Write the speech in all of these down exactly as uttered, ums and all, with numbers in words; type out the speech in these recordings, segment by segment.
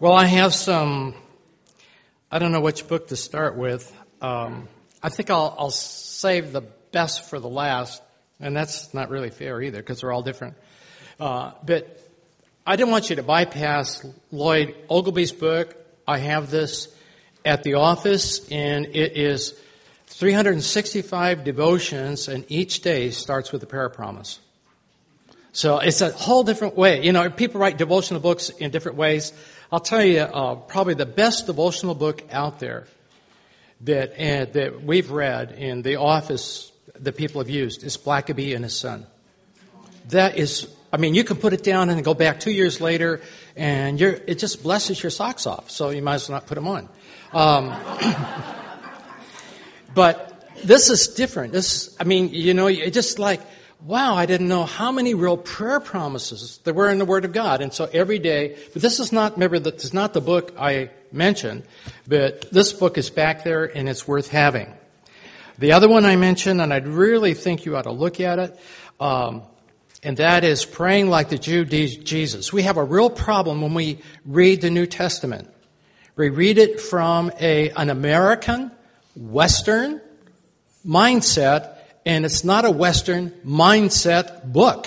Well, I have some, I don't know which book to start with. Um, I think I'll, I'll save the best for the last, and that's not really fair either because they're all different. Uh, but I didn't want you to bypass Lloyd Ogilvy's book. I have this at the office, and it is three hundred sixty-five devotions, and each day starts with a prayer promise. So it's a whole different way. You know, people write devotional books in different ways. I'll tell you, uh, probably the best devotional book out there that uh, that we've read in the office that people have used is Blackaby and His Son. That is, I mean, you can put it down and go back two years later, and you're, it just blesses your socks off. So you might as well not put them on. Um, but this is different. This, I mean, you know, it's just like, wow, I didn't know how many real prayer promises there were in the Word of God. And so every day, but this is not, remember, this is not the book I mentioned, but this book is back there and it's worth having. The other one I mentioned, and I'd really think you ought to look at it, um, and that is Praying Like the Jew Jesus. We have a real problem when we read the New Testament. We read it from a, an American, Western mindset, and it's not a Western mindset book.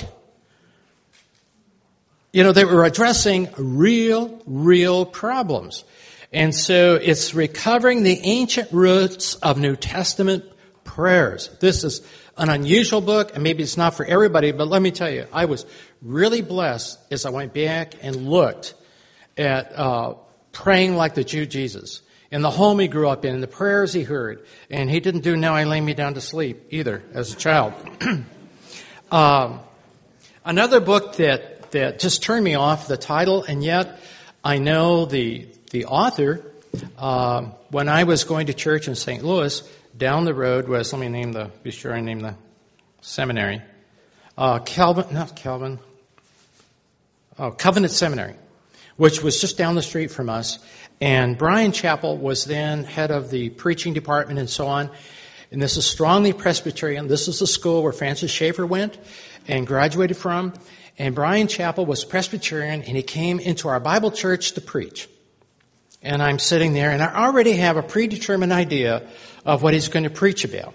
You know, they were addressing real, real problems. And so it's recovering the ancient roots of New Testament prayers. This is an unusual book, and maybe it's not for everybody, but let me tell you, I was really blessed as I went back and looked at uh, Praying Like the Jew Jesus. In the home he grew up in, the prayers he heard. And he didn't do Now I Lay Me Down to Sleep either as a child. um, another book that, that just turned me off, the title, and yet I know the the author. Um, when I was going to church in Saint Louis, down the road was, let me name the, be sure I name the seminary. Uh, Calvin, not Calvin, oh, Covenant Seminary, which was just down the street from us. And Brian Chappell was then head of the preaching department and so on. And this is strongly Presbyterian. This is the school where Francis Schaeffer went and graduated from. And Brian Chappell was Presbyterian, and he came into our Bible church to preach. And I'm sitting there, and I already have a predetermined idea of what he's going to preach about.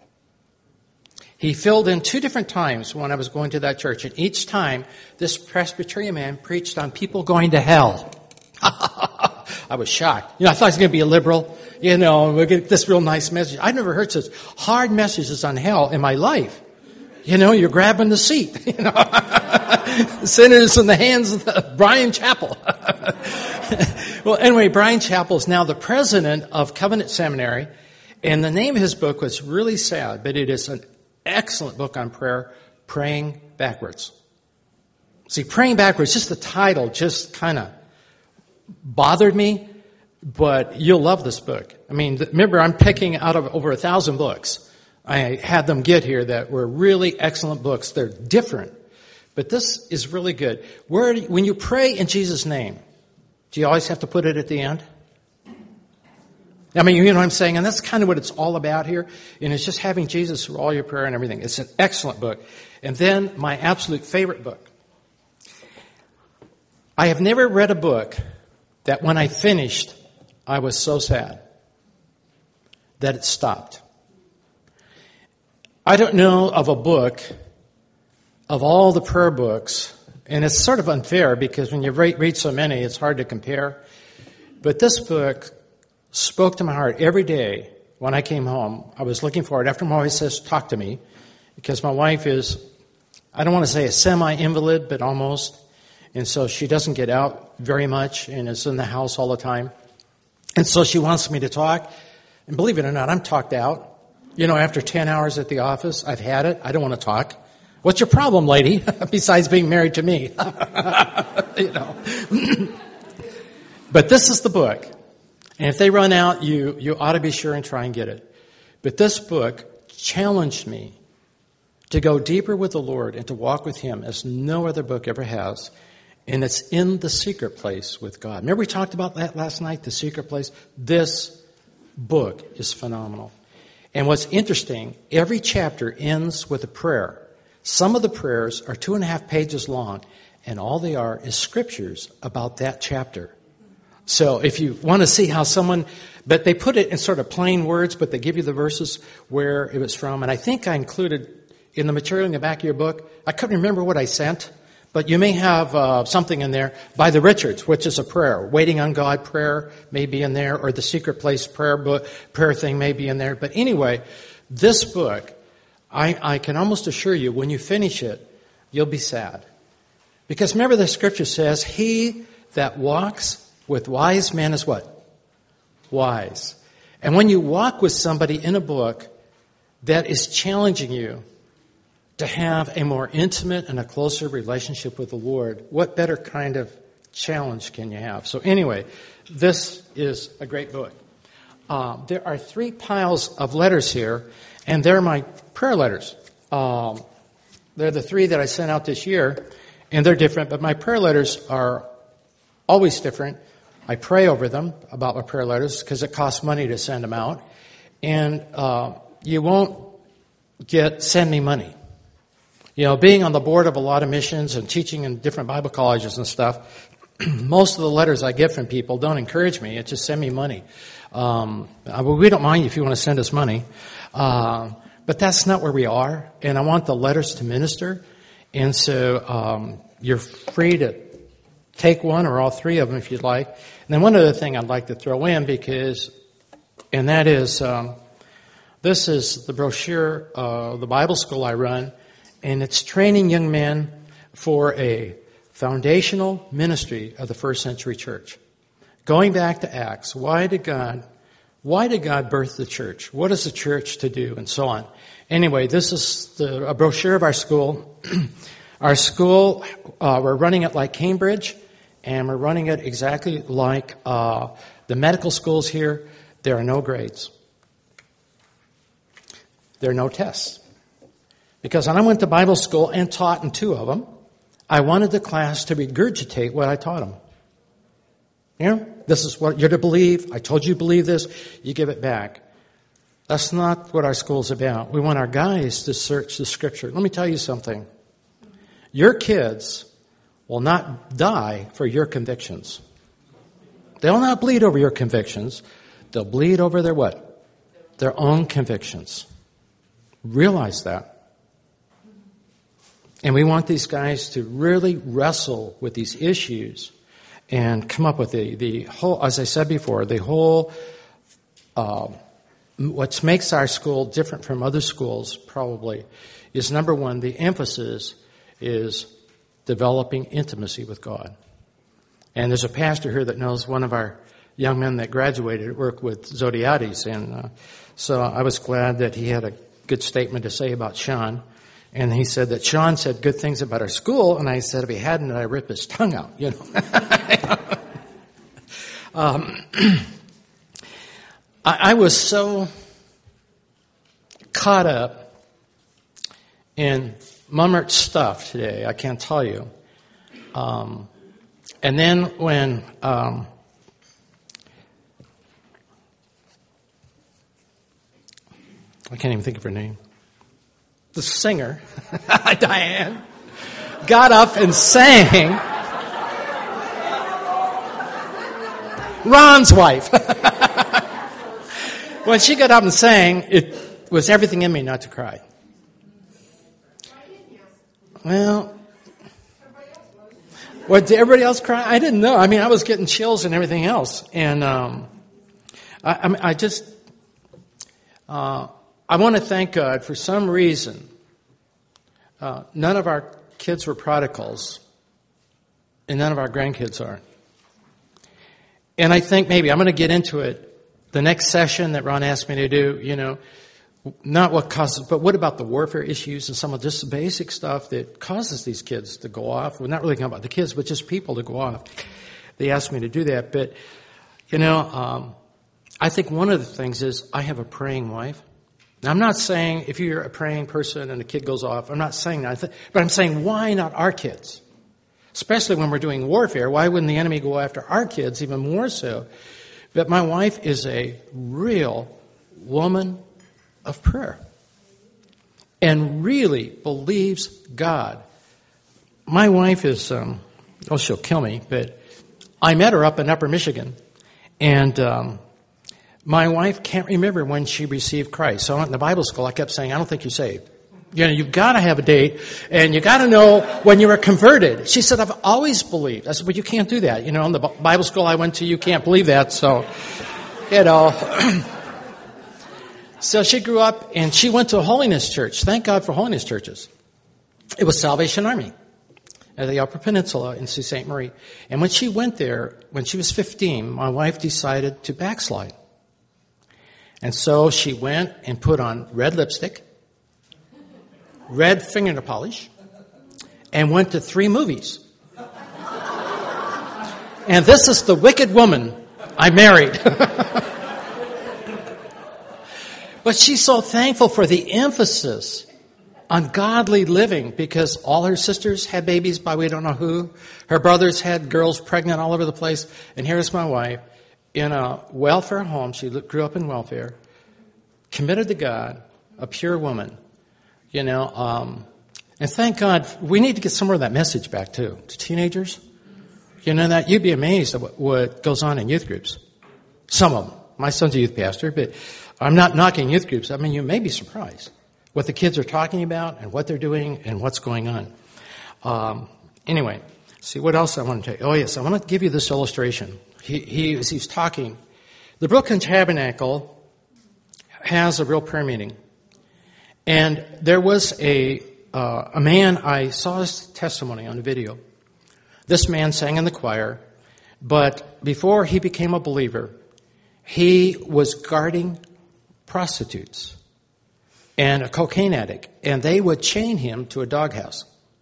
He filled in two different times when I was going to that church, and each time this Presbyterian man preached on people going to hell. I was shocked. You know, I thought he was going to be a liberal. You know, we'll get this real nice message. I've never heard such hard messages on hell in my life. You know, you're grabbing the seat. You know, sinners in the hands of the, Brian Chappell. Well, anyway, Brian Chappell is now the president of Covenant Seminary, and the name of his book was really sad, but it is an excellent book on prayer, Praying Backwards. See, Praying Backwards, just the title, just kind of bothered me, but you'll love this book. I mean, remember, I'm picking out of over a thousand books. I had them get here that were really excellent books. They're different, but this is really good. Where, when you pray in Jesus' name, do you always have to put it at the end? I mean, you know what I'm saying? And that's kind of what it's all about here. And it's just having Jesus through all your prayer and everything. It's an excellent book. And then my absolute favorite book. I have never read a book that when I finished, I was so sad that it stopped. I don't know of a book of all the prayer books, and it's sort of unfair because when you read so many, it's hard to compare. But this book spoke to my heart every day when I came home. I was looking for it. After my wife says, talk to me, because my wife is, I don't want to say a semi-invalid, but almost. And so she doesn't get out very much and is in the house all the time. And so she wants me to talk. And believe it or not, I'm talked out. You know, after ten hours at the office, I've had it. I don't want to talk. What's your problem, lady? Besides being married to me. You know. But this is the book. And if they run out, you, you ought to be sure and try and get it. But this book challenged me to go deeper with the Lord and to walk with Him as no other book ever has. And it's in the secret place with God. Remember we talked about that last night, the secret place? This book is phenomenal. And what's interesting, every chapter ends with a prayer. Some of the prayers are two and a half pages long, and all they are is scriptures about that chapter. So if you want to see how someone, but they put it in sort of plain words, but they give you the verses where it was from. And I think I included in the material in the back of your book, I couldn't remember what I sent, but you may have uh, something in there by the Richards, which is a prayer. Waiting on God prayer may be in there, or the Secret Place prayer book, prayer thing may be in there. But anyway, this book, I, I can almost assure you, when you finish it, you'll be sad. Because remember the scripture says, he that walks with wise men is what? Wise. And when you walk with somebody in a book that is challenging you to have a more intimate and a closer relationship with the Lord, what better kind of challenge can you have? So anyway, this is a great book. Um, there are three piles of letters here, and they're my prayer letters. Um, they're the three that I sent out this year, and they're different, but my prayer letters are always different. I pray over them about my prayer letters because it costs money to send them out. And uh, you won't get send me money. You know, being on the board of a lot of missions and teaching in different Bible colleges and stuff, most of the letters I get from people don't encourage me. It's just send me money. Um, we don't mind if you want to send us money. Uh, but that's not where we are. And I want the letters to minister. And so um, you're free to take one or all three of them if you'd like. And then one other thing I'd like to throw in, because, and that is, um, this is the brochure of the Bible school I run, and it's training young men for a foundational ministry of the first century church. Going back to Acts, why did God, why did God birth the church? What is the church to do? And so on. Anyway, this is the, a brochure of our school. Our school, uh, we're running it like Cambridge, and we're running it exactly like uh, the medical schools here. There are no grades. There are no tests. Because when I went to Bible school and taught in two of them, I wanted the class to regurgitate what I taught them. You know, this is what you're to believe. I told you to believe this. You give it back. That's not what our school's about. We want our guys to search the Scripture. Let me tell you something. Your kids will not die for your convictions. They'll not bleed over your convictions. They'll bleed over their what? Their own convictions. Realize that. And we want these guys to really wrestle with these issues and come up with the, the whole, as I said before, the whole, uh, what makes our school different from other schools probably is, number one, the emphasis is developing intimacy with God. And there's a pastor here that knows one of our young men that graduated worked with Zodiades. And uh, so I was glad that he had a good statement to say about Sean. And he said that Sean said good things about our school, and I said if he hadn't, I'd rip his tongue out, you know. um, I, I was so caught up in Mummert's stuff today, I can't tell you. Um, and then when um, I can't even think of her name. The singer, Diane, got up and sang. Ron's wife. When she got up and sang, it was everything in me not to cry. Well, what, did everybody else cry? I didn't know. I mean, I was getting chills and everything else. And um, I, I, mean, I just... Uh, I want to thank God for some reason. Uh, none of our kids were prodigals, and none of our grandkids are. And I think maybe I'm going to get into it the next session that Ron asked me to do. You know, not what causes, but what about the warfare issues and some of just the basic stuff that causes these kids to go off? We're not really talking about the kids, but just people to go off. They asked me to do that, but you know, um, I think one of the things is I have a praying wife. Now, I'm not saying if you're a praying person and a kid goes off, I'm not saying that. But I'm saying why not our kids? Especially when we're doing warfare. Why wouldn't the enemy go after our kids even more so? But my wife is a real woman of prayer and really believes God. My wife is, um, oh, she'll kill me, but I met her up in Upper Michigan, and um, my wife can't remember when she received Christ. So in the Bible school, I kept saying, I don't think you're saved. You know, you've got to have a date, and you got to know when you were converted. She said, I've always believed. I said, well, you can't do that. You know, in the Bible school I went to, you can't believe that. So, you know. So she grew up, and she went to a holiness church. Thank God for holiness churches. It was Salvation Army at the Upper Peninsula in Sault Ste. Marie. And when she went there, when she was fifteen, my wife decided to backslide. And so she went and put on red lipstick, red fingernail polish, and went to three movies. And this is the wicked woman I married. But she's so thankful for the emphasis on godly living because all her sisters had babies by we don't know who. Her brothers had girls pregnant all over the place. And here's my wife in a welfare home. She grew up in welfare, committed to God, a pure woman. You know, um, and thank God, we need to get some more of that message back, too, to teenagers. You know, that you'd be amazed at what, what goes on in youth groups. Some of them. My son's a youth pastor, but I'm not knocking youth groups. I mean, you may be surprised what the kids are talking about and what they're doing and what's going on. Um, anyway, see what else I want to tell you. Oh, yes, I want to give you this illustration. He, he, as he's talking, the Brooklyn Tabernacle has a real prayer meeting. And there was a uh, a man, I saw his testimony on the video. This man sang in the choir, but before he became a believer, he was guarding prostitutes and a cocaine addict, and they would chain him to a doghouse.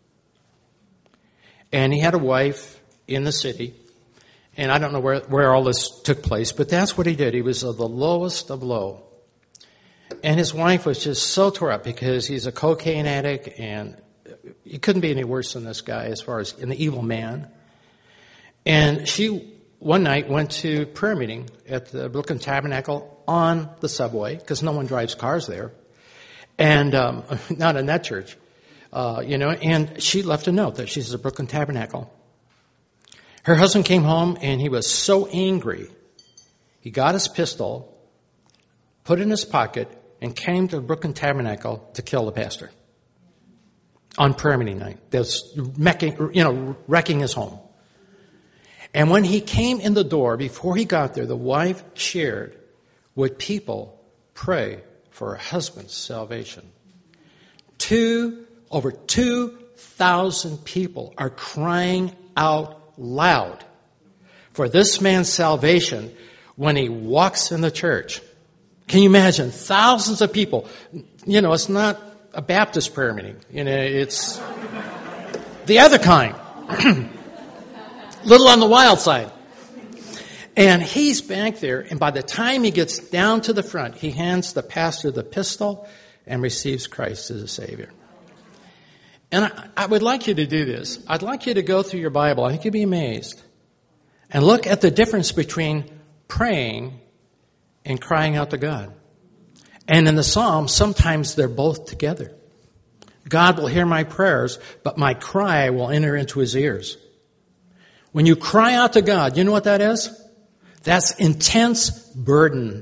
And he had a wife in the city, and I don't know where, where all this took place, but that's what he did. He was of the lowest of low. And his wife was just so tore up because he's a cocaine addict, and he couldn't be any worse than this guy as far as an evil man. And she, one night, went to prayer meeting at the Brooklyn Tabernacle on the subway, because no one drives cars there, and um, not in that church, uh, you know, and she left a note that she's at the Brooklyn Tabernacle. Her husband came home, and he was so angry, he got his pistol, put it in his pocket, and came to the Brooklyn Tabernacle to kill the pastor on prayer meeting night. That's wrecking, you know, wrecking his home. And when he came in the door, before he got there, the wife shared, would people pray for her husband's salvation? Two, over two thousand people are crying out loud for this man's salvation when he walks in the church. Can you imagine? Thousands of people. You know, it's not a Baptist prayer meeting. You know, it's the other kind. Little on the wild side. And he's back there, and by the time he gets down to the front, he hands the pastor the pistol and receives Christ as a Savior. And I, I would like you to do this. I'd like you to go through your Bible. I think you'd be amazed. And look at the difference between praying and crying out to God. And in the Psalms, sometimes they're both together. God will hear my prayers, but my cry will enter into his ears. When you cry out to God, you know what that is? That's intense burden.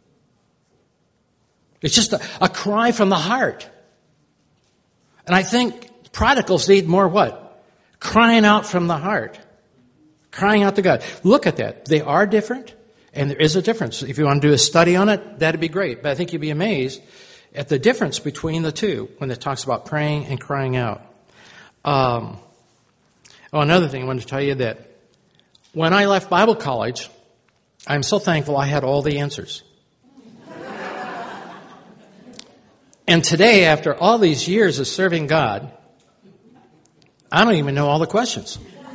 It's just a, a cry from the heart. And I think prodigals need more what? Crying out from the heart. Crying out to God. Look at that. They are different, and there is a difference. If you want to do a study on it, that'd be great. But I think you'd be amazed at the difference between the two when it talks about praying and crying out. Um, oh, another thing I wanted to tell you that when I left Bible college, I'm so thankful I had all the answers. And today, after all these years of serving God, I don't even know all the questions.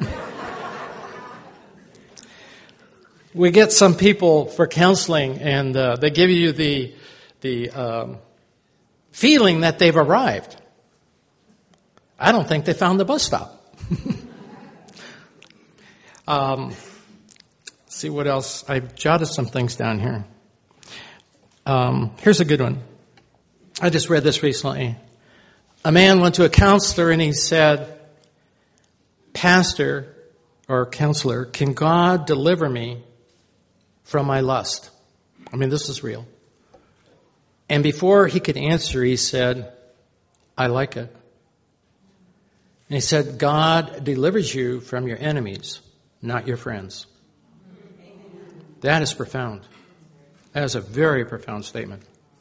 We get some people for counseling, and uh, they give you the the um, feeling that they've arrived. I don't think they found the bus stop. um, let's see what else. I've jotted some things down here. Um, here's a good one. I just read this recently. A man went to a counselor and he said, "Pastor, or counselor, can God deliver me from my lust? I mean, this is real. And before he could answer, he said, I like it. And he said, God delivers you from your enemies, not your friends. That is profound. That is a very profound statement.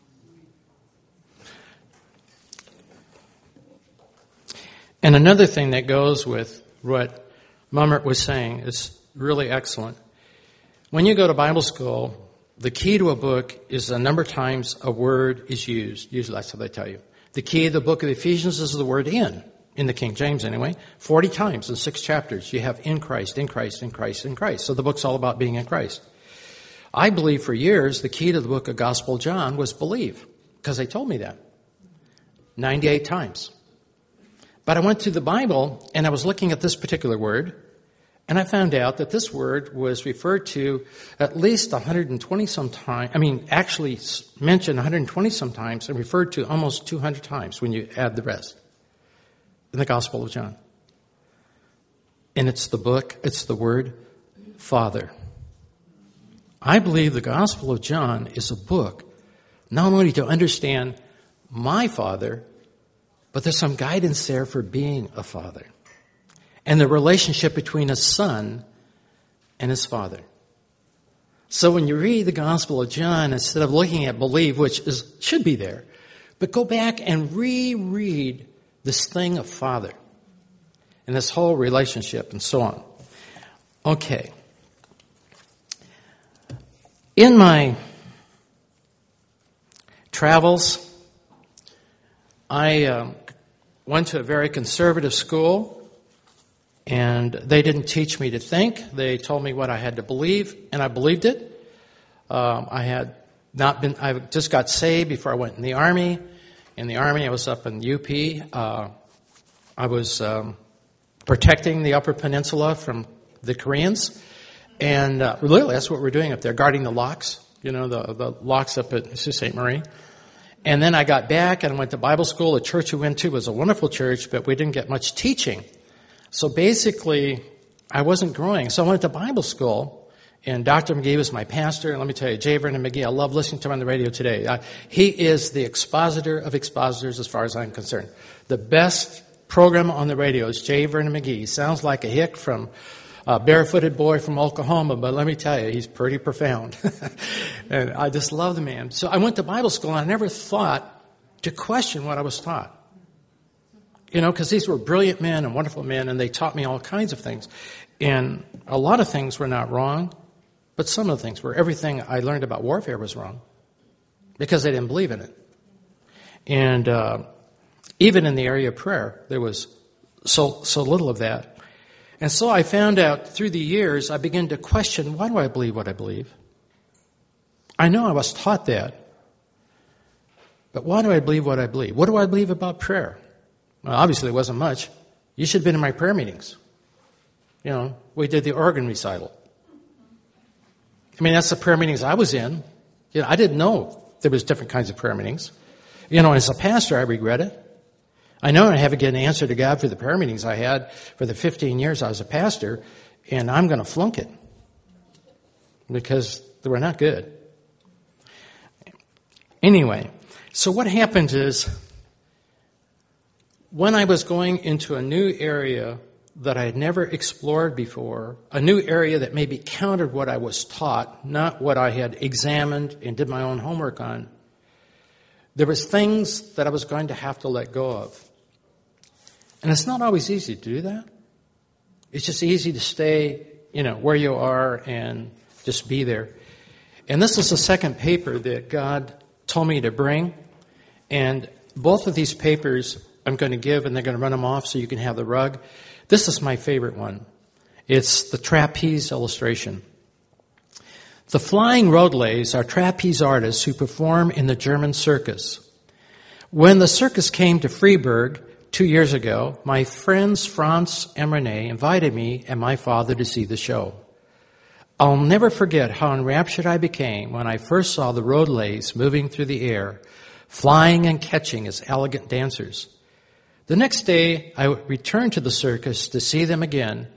And another thing that goes with what Mummert was saying is really excellent. When you go to Bible school, the key to a book is the number of times a word is used. Usually that's what they tell you. The key of the book of Ephesians is the word in, in the King James anyway. Forty times in six chapters you have in Christ, in Christ, in Christ, in Christ. So the book's all about being in Christ. I believe for years the key to the book of Gospel of John was believe, because they told me that. ninety-eight times. But I went to the Bible and I was looking at this particular word, and I found out that this word was referred to at least one hundred twenty some times. I mean, actually mentioned one hundred twenty some times and referred to almost two hundred times when you add the rest in the Gospel of John. And it's the book, it's the word Father. I believe the Gospel of John is a book not only to understand my Father, but there's some guidance there for being a father and the relationship between a son and his father. So when you read the Gospel of John, instead of looking at believe, which is should be there, but go back and reread this thing of father and this whole relationship and so on. Okay. In my travels, I um, went to a very conservative school, and they didn't teach me to think. They told me what I had to believe, and I believed it. Um, I had not been, I just got saved before I went in the Army. In the Army, I was up in U P. Uh, I was um, protecting the Upper Peninsula from the Koreans. And uh, really, that's what we're doing up there, guarding the locks, you know, the, the locks up at Sault Ste. Marie. And then I got back and went to Bible school. The church we went to was a wonderful church, but we didn't get much teaching. So basically, I wasn't growing. So I went to Bible school, and Doctor McGee was my pastor. And let me tell you, J. Vernon McGee, I love listening to him on the radio today. Uh, he is the expositor of expositors as far as I'm concerned. The best program on the radio is J. Vernon McGee. He sounds like a hick from a barefooted boy from Oklahoma, but let me tell you, he's pretty profound. And I just love the man. So I went to Bible school, and I never thought to question what I was taught. You know, because these were brilliant men and wonderful men, and they taught me all kinds of things. And a lot of things were not wrong, but some of the things were. Everything I learned about warfare was wrong because they didn't believe in it. And uh, even in the area of prayer, there was so so little of that. And so I found out through the years, I began to question, why do I believe what I believe? I know I was taught that, but why do I believe what I believe? What do I believe about prayer? Well, obviously it wasn't much. You should have been in my prayer meetings. You know, we did the organ recital. I mean, that's the prayer meetings I was in. You know, I didn't know there was different kinds of prayer meetings. You know, as a pastor, I regret it. I know I haven't given an answer to God for the prayer meetings I had for the fifteen years I was a pastor, and I'm going to flunk it because they were not good. Anyway, so what happened is when I was going into a new area that I had never explored before, a new area that maybe countered what I was taught, not what I had examined and did my own homework on, there was things that I was going to have to let go of. And it's not always easy to do that. It's just easy to stay, you know, where you are and just be there. And this is the second paper that God told me to bring. And both of these papers I'm going to give, and they're going to run them off so you can have the rug. This is my favorite one. It's the trapeze illustration. The flying Rodeleys are trapeze artists who perform in the German circus. When the circus came to Freiburg two years ago, my friends Franz and Renee invited me and my father to see the show. I'll never forget how enraptured I became when I first saw the Rodeleys moving through the air, flying and catching as elegant dancers. The next day, I returned to the circus to see them again,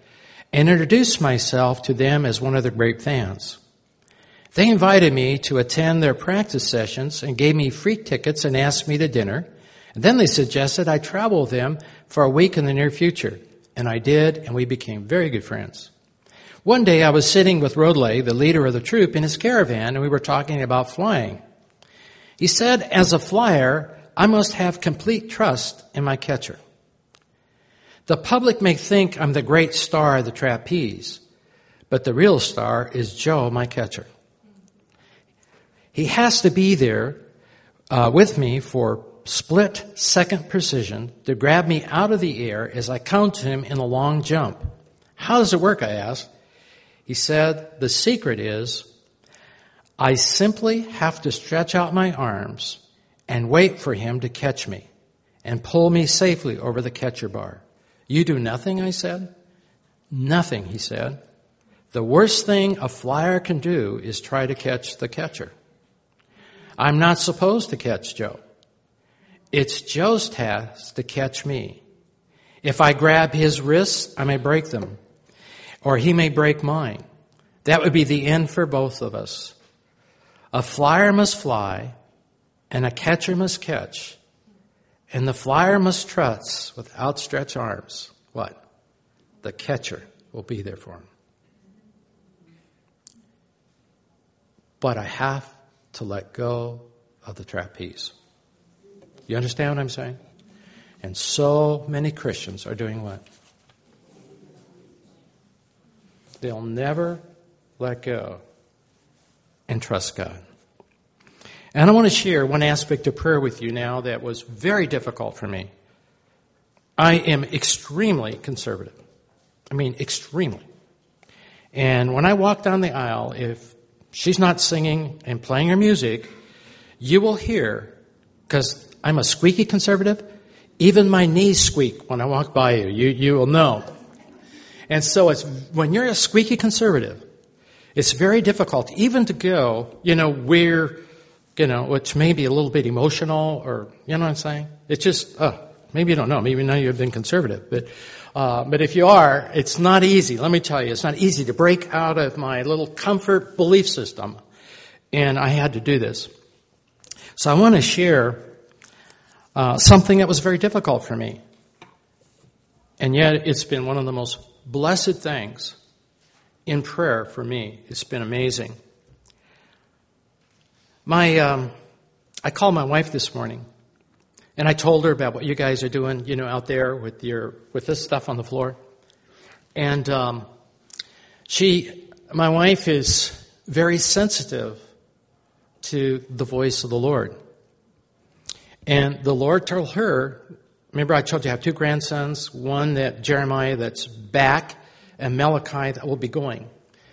and introduced myself to them as one of their great fans. They invited me to attend their practice sessions and gave me free tickets and asked me to dinner. And then they suggested I travel with them for a week in the near future. And I did, and we became very good friends. One day I was sitting with Rodley, the leader of the troop, in his caravan, and we were talking about flying. He said, as a flyer, I must have complete trust in my catcher. The public may think I'm the great star of the trapeze, but the real star is Joe, my catcher. He has to be there uh, with me for split-second precision to grab me out of the air as I count him in a long jump. How does it work, I asked. He said, the secret is I simply have to stretch out my arms and wait for him to catch me and pull me safely over the catcher bar. You do nothing, I said. Nothing, he said. The worst thing a flyer can do is try to catch the catcher. I'm not supposed to catch Joe. It's Joe's task to catch me. If I grab his wrists, I may break them, or he may break mine. That would be the end for both of us. A flyer must fly, and a catcher must catch, and the flyer must trust with outstretched arms. What? The catcher will be there for him. But I have to let go of the trapeze. You understand what I'm saying? And so many Christians are doing what? They'll never let go and trust God. And I want to share one aspect of prayer with you now that was very difficult for me. I am extremely conservative. I mean, extremely. And when I walk down the aisle, if she's not singing and playing her music, you will hear, because I'm a squeaky conservative, even my knees squeak when I walk by you. You, you will know. And so it's when you're a squeaky conservative, it's very difficult even to go, you know, where, you know, which may be a little bit emotional or, you know what I'm saying? It's just, oh, maybe you don't know. Maybe now you've been conservative. But, uh, but if you are, it's not easy. Let me tell you, it's not easy to break out of my little comfort belief system. And I had to do this. So I want to share uh, something that was very difficult for me. And yet it's been one of the most blessed things in prayer for me. It's been amazing. My, um, I called my wife this morning, and I told her about what you guys are doing, you know, out there with your with this stuff on the floor. And um, she, my wife, is very sensitive to the voice of the Lord. And the Lord told her, remember I told you I have two grandsons, one that Jeremiah that's back, and Malachi that will be going.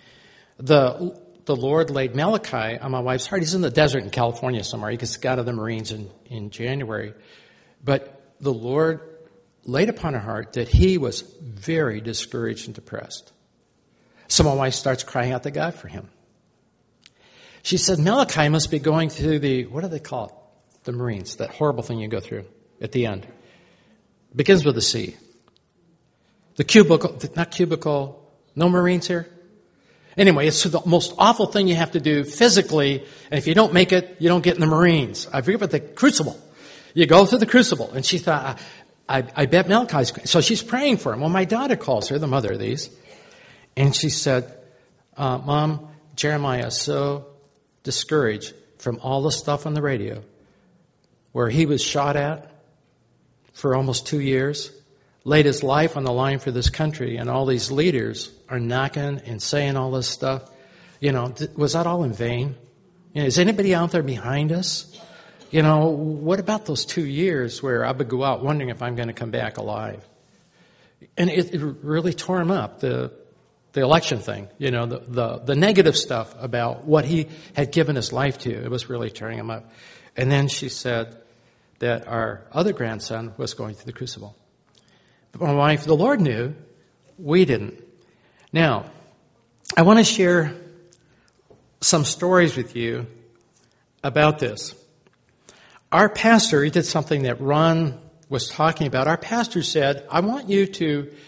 The the Lord laid Malachi on my wife's heart. He's in the desert in California somewhere. He gets out of the Marines in, in January. But the Lord laid upon her heart that he was very discouraged and depressed. So my wife starts crying out to God for him. She said, Malachi must be going through the, what do they call it? The Marines, that horrible thing you go through at the end. It begins with a C. The cubicle, not cubicle, no Marines here? Anyway, it's the most awful thing you have to do physically, and if you don't make it, you don't get in the Marines. I forget about the crucible. You go through the crucible. And she thought, I, I, I bet Malachi's... So she's praying for him. Well, my daughter calls her, the mother of these, and she said, uh, Mom, Jeremiah is so discouraged from all the stuff on the radio where he was shot at for almost two years, laid his life on the line for this country, and all these leaders are knocking and saying all this stuff. You know, th- was that all in vain? You know, is anybody out there behind us? You know, what about those two years where I would go out wondering if I'm going to come back alive? And it, it really tore him up, the the election thing, you know, the, the, the negative stuff about what he had given his life to. It was really tearing him up. And then she said that our other grandson was going through the crucible. But my wife, the Lord knew, we didn't. Now, I want to share some stories with you about this. Our pastor, he did something that Ron was talking about. Our pastor said, I want you to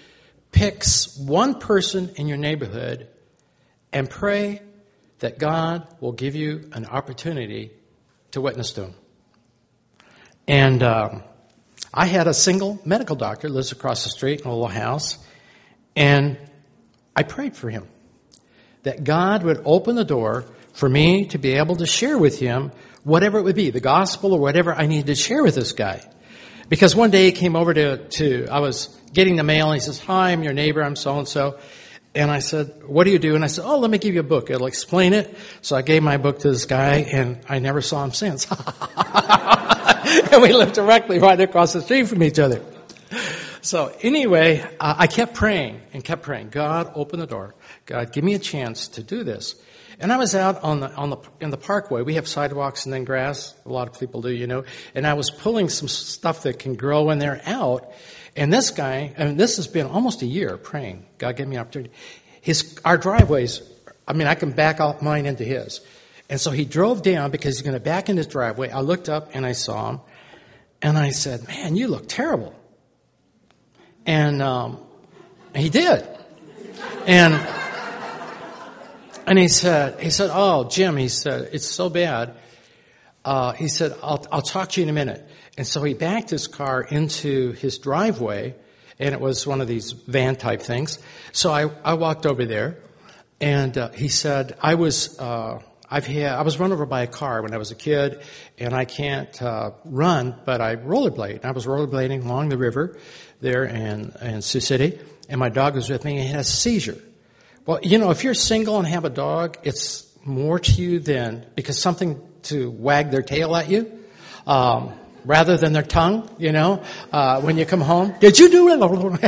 pick one person in your neighborhood and pray that God will give you an opportunity to witness to him. And um, I had a single medical doctor, lives across the street in a little house, and I prayed for him that God would open the door for me to be able to share with him whatever it would be, the gospel or whatever I needed to share with this guy. Because one day he came over to, to I was getting the mail, and he says, "Hi, I'm your neighbor, I'm so-and-so." And I said, "What do you do?" And I said, "Oh, let me give you a book. It'll explain it." So I gave my book to this guy, and I never saw him since. And we lived directly right across the street from each other. So anyway, uh, I kept praying and kept praying. God, open the door. God, give me a chance to do this. And I was out on the on the in the parkway. We have sidewalks and then grass. A lot of people do, you know. And I was pulling some stuff that can grow in there out. And this guy, I mean, this has been almost a year praying. God, give me an opportunity. His our driveways. I mean, I can back out mine into his. And so he drove down because he's going to back in his driveway. I looked up and I saw him, and I said, "Man, you look terrible." And um, he did. And and he said, he said, "Oh, Jim," he said, "it's so bad." Uh, he said, I'll, I'll talk to you in a minute. And so he backed his car into his driveway, and it was one of these van type things. So I, I walked over there, and uh, he said, "I was uh, I've had I was run over by a car when I was a kid, and I can't uh, run, but I rollerblade. I was rollerblading along the river there in, in Sioux City, and my dog was with me, and he had a seizure." Well, you know, if you're single and have a dog, it's more to you than because something to wag their tail at you, um, rather than their tongue, you know, uh, when you come home. "Did you do it?"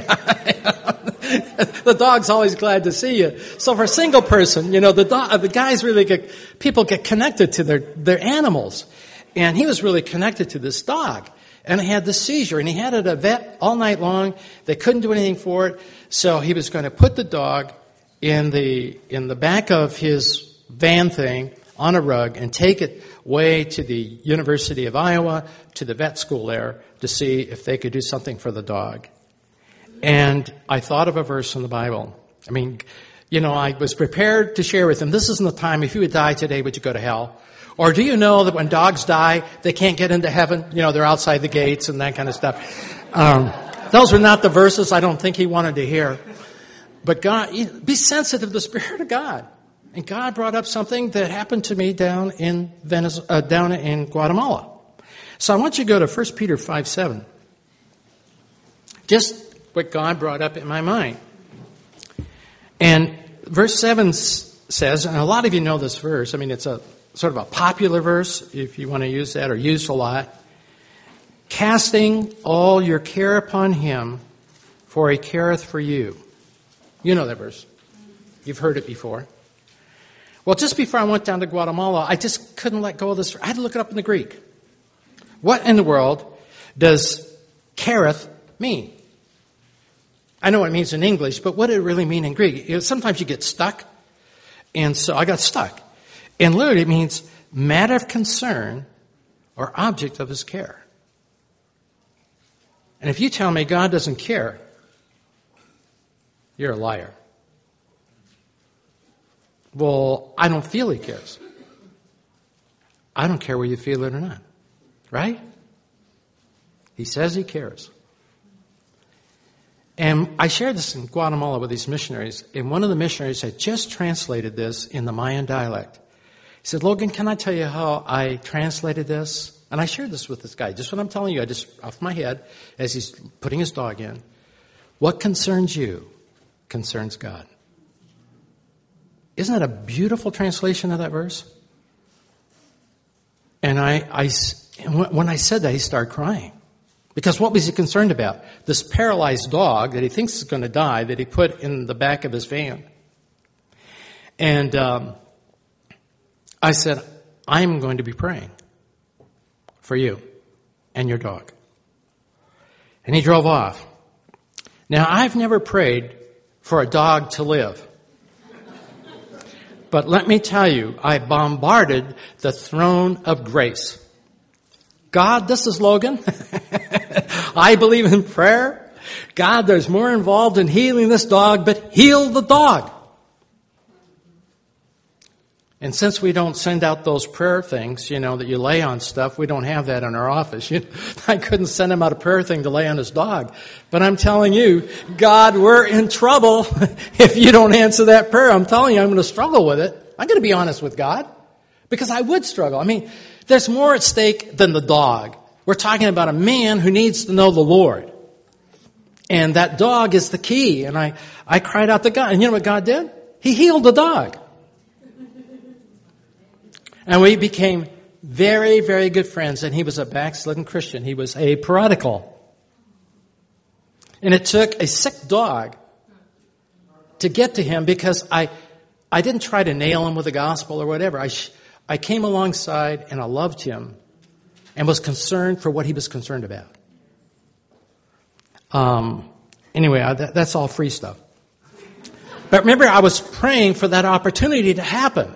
The dog's always glad to see you. So for a single person, you know, the dog, the guys really get, people get connected to their, their animals. And he was really connected to this dog. And he had the seizure, and he had it at a vet all night long. They couldn't do anything for it. So he was going to put the dog in the, in the back of his van thing on a rug and take it way to the University of Iowa, to the vet school there, to see if they could do something for the dog. And I thought of a verse in the Bible. I mean, you know, I was prepared to share with him, this isn't the time, if you would die today, would you go to hell? Or do you know that when dogs die, they can't get into heaven? You know, they're outside the gates and that kind of stuff. Um, those were not the verses I don't think he wanted to hear. But God, be sensitive to the Spirit of God. And God brought up something that happened to me down in Venezuela, uh, down in Guatemala. So I want you to go to First Peter five seven. Just what God brought up in my mind. And verse seven says, and a lot of you know this verse. I mean, it's a sort of a popular verse, if you want to use that, or used a lot. "Casting all your care upon him, for he careth for you." You know that verse. You've heard it before. Well, just before I went down to Guatemala, I just couldn't let go of this. I had to look it up in the Greek. What in the world does careth mean? I know what it means in English, but what did it really mean in Greek? You know, sometimes you get stuck, and so I got stuck. And literally it means matter of concern or object of his care. And if you tell me God doesn't care, you're a liar. Well, I don't feel he cares. I don't care whether you feel it or not. Right? He says he cares. And I shared this in Guatemala with these missionaries, and one of the missionaries had just translated this in the Mayan dialect. He said, "Logan, can I tell you how I translated this?" And I shared this with this guy. Just what I'm telling you, I just, off my head, as he's putting his dog in. What concerns you concerns God. Isn't that a beautiful translation of that verse? And I, I, when I said that, he started crying. Because what was he concerned about? This paralyzed dog that he thinks is going to die that he put in the back of his van. And um, I said, I'm going to be praying for you and your dog. And he drove off. Now, I've never prayed for a dog to live. But let me tell you, I bombarded the throne of grace. God, this is Logan. I believe in prayer. God, there's more involved in healing this dog, but heal the dog. And since we don't send out those prayer things, you know, that you lay on stuff, we don't have that in our office. You know, I couldn't send him out a prayer thing to lay on his dog. But I'm telling you, God, we're in trouble if you don't answer that prayer. I'm telling you, I'm going to struggle with it. I'm going to be honest with God because I would struggle. I mean, there's more at stake than the dog. We're talking about a man who needs to know the Lord. And that dog is the key. And I, I cried out to God. And you know what God did? He healed the dog. And we became very, very good friends. And he was a backslidden Christian. He was a prodigal. And it took a sick dog to get to him because I, I didn't try to nail him with the gospel or whatever. I, sh- I came alongside and I loved him and was concerned for what he was concerned about. Um, anyway, I, that, that's all free stuff. But remember, I was praying for that opportunity to happen.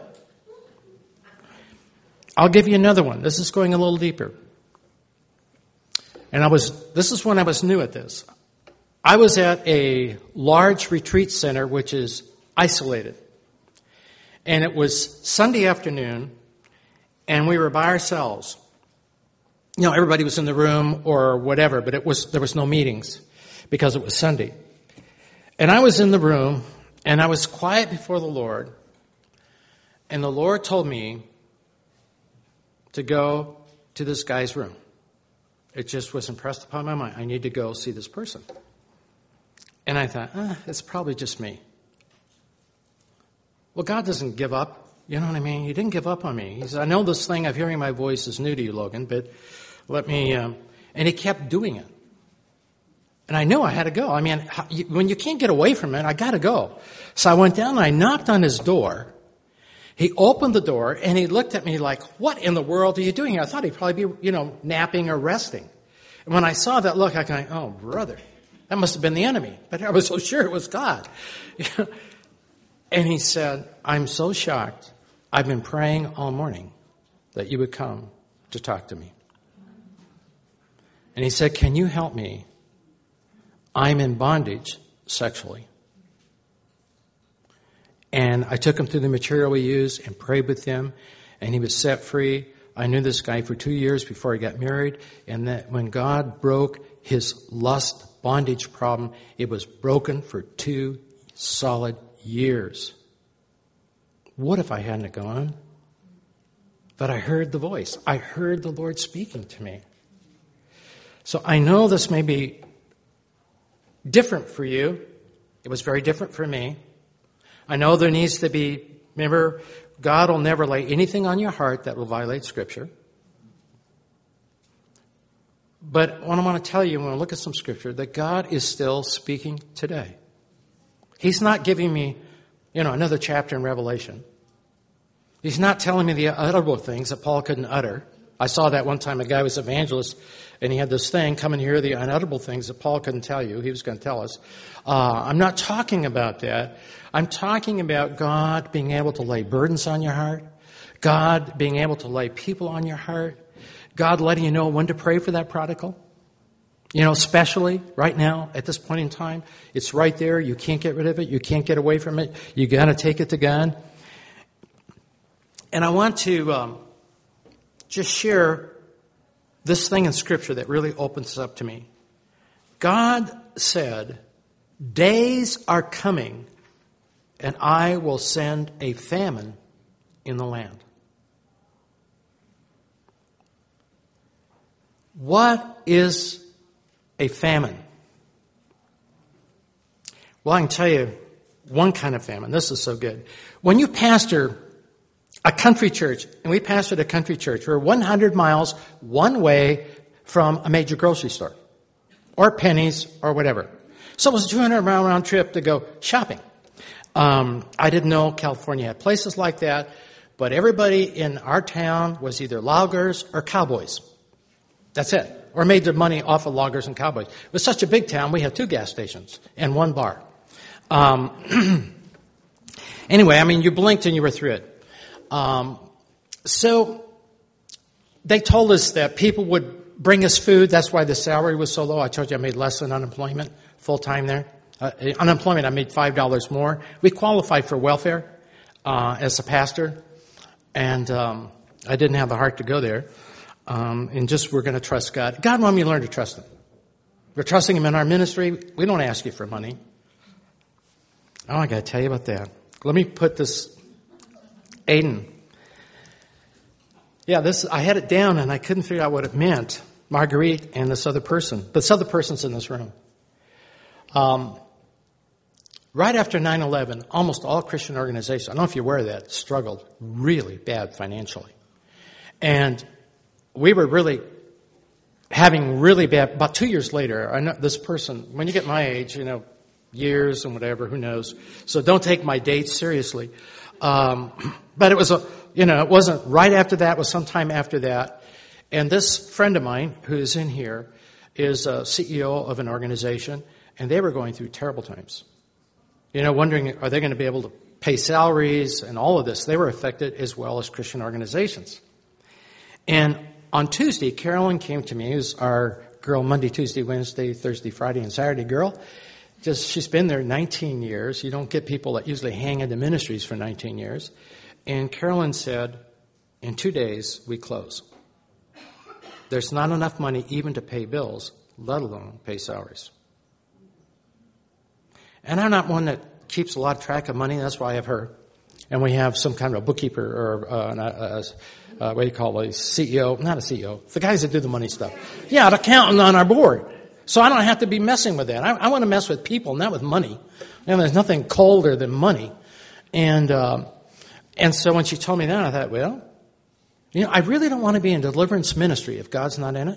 I'll give you another one. This is going a little deeper. And I was, this is when I was new at this. I was at a large retreat center, which is isolated. And it was Sunday afternoon, and we were by ourselves. You know, everybody was in the room or whatever, but it was, there was no meetings because it was Sunday. And I was in the room, and I was quiet before the Lord, and the Lord told me to go to this guy's room. It just was impressed upon my mind. I need to go see this person. And I thought, ah, it's probably just me. Well, God doesn't give up. You know what I mean? He didn't give up on me. He said, I know this thing of hearing my voice is new to you, Logan, but let me... Um, and he kept doing it. And I knew I had to go. I mean, when you can't get away from it, I got to go. So I went down and I knocked on his door. He opened the door, and he looked at me like, what in the world are you doing here? I thought he'd probably be, you know, napping or resting. And when I saw that look, I kind of, oh, brother, that must have been the enemy. But I was so sure it was God. And he said, I'm so shocked. I've been praying all morning that you would come to talk to me. And he said, can you help me? I'm in bondage sexually. And I took him through the material we used and prayed with him, and he was set free. I knew this guy for two years before he got married, and that when God broke his lust bondage problem, it was broken for two solid years. What if I hadn't gone? But I heard the voice. I heard the Lord speaking to me. So I know this may be different for you. It was very different for me. I know there needs to be, remember, God will never lay anything on your heart that will violate Scripture. But what I want to tell you when I look at some Scripture, that God is still speaking today. He's not giving me, you know, another chapter in Revelation. He's not telling me the unutterable things that Paul couldn't utter. I saw that one time. A guy was an evangelist, and he had this thing, come and hear the unutterable things that Paul couldn't tell you. He was going to tell us. Uh, I'm not talking about that. I'm talking about God being able to lay burdens on your heart, God being able to lay people on your heart, God letting you know when to pray for that prodigal. You know, especially right now, at this point in time, it's right there. You can't get rid of it. You can't get away from it. You got to take it to God. And I want to um, just share this thing in Scripture that really opens up to me. God said, days are coming, and I will send a famine in the land. What is a famine? Well, I can tell you one kind of famine. This is so good. When you pastor a country church, and we pastored a country church, we're one hundred miles one way from a major grocery store, or Penny's, or whatever. So it was a two hundred mile round trip to go shopping. Um, I didn't know California had places like that, but everybody in our town was either loggers or cowboys. That's it. Or made their money off of loggers and cowboys. It was such a big town, we had two gas stations and one bar. Um, anyway, I mean, you blinked and you were through it. Um, so they told us that people would bring us food. That's why the salary was so low. I told you I made less than unemployment full-time there. Uh, unemployment, I made five dollars more. We qualified for welfare uh, as a pastor, and um, I didn't have the heart to go there. Um, and just we're going to trust God. God wanted me to learn to trust Him. We're trusting Him in our ministry. We don't ask you for money. Oh, I got to tell you about that. Let me put this, Aiden. Yeah, this I had it down, and I couldn't figure out what it meant. Marguerite and this other person. This other person's in this room. Um, right after nine eleven, almost all Christian organizations, I don't know if you're aware of that, struggled really bad financially. And we were really having really bad, about two years later, I know this person, when you get my age, you know, years and whatever, who knows. So don't take my dates seriously. Um, but it was a, you know, it wasn't right after that, it was sometime after that. And this friend of mine who's in here is a C E O of an organization, and they were going through terrible times. You know, wondering, are they going to be able to pay salaries and all of this? They were affected as well as Christian organizations. And on Tuesday, Carolyn came to me, who's our girl Monday, Tuesday, Wednesday, Thursday, Friday, and Saturday girl. Just, she's been there nineteen years. You don't get people that usually hang into ministries for nineteen years. And Carolyn said, in two days, we close. There's not enough money even to pay bills, let alone pay salaries. And I'm not one that keeps a lot of track of money. That's why I have her. And we have some kind of a bookkeeper or uh, a, a, a, what do you call it, a C E O, not a C E O, the guys that do the money stuff. Yeah, an accountant on our board. So I don't have to be messing with that. I, I want to mess with people, not with money. And there's nothing colder than money. And um, and so when she told me that, I thought, well, you know, I really don't want to be in deliverance ministry if God's not in it.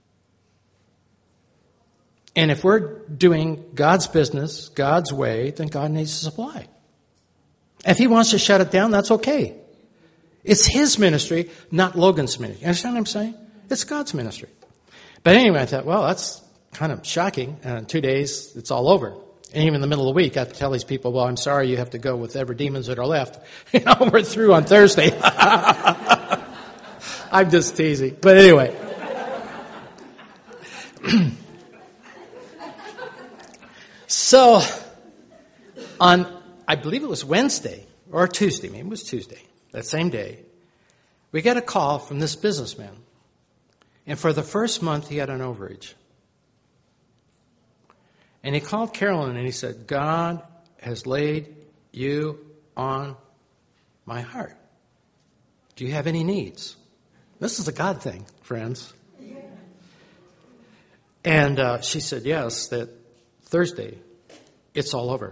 And if we're doing God's business, God's way, then God needs to supply. If He wants to shut it down, that's okay. It's His ministry, not Logan's ministry. You understand what I'm saying? It's God's ministry. But anyway, I thought, well, that's kind of shocking. And in two days, it's all over. And even in the middle of the week, I have to tell these people, well, I'm sorry, you have to go with every demons that are left. You know, we're through on Thursday. I'm just teasing. But anyway. So, on, I believe it was Wednesday or Tuesday, maybe it was Tuesday, that same day, we got a call from this businessman. And for the first month, he had an overage. And he called Carolyn and he said, God has laid you on my heart. Do you have any needs? This is a God thing, friends. And uh, she said, yes, that Thursday, it's all over.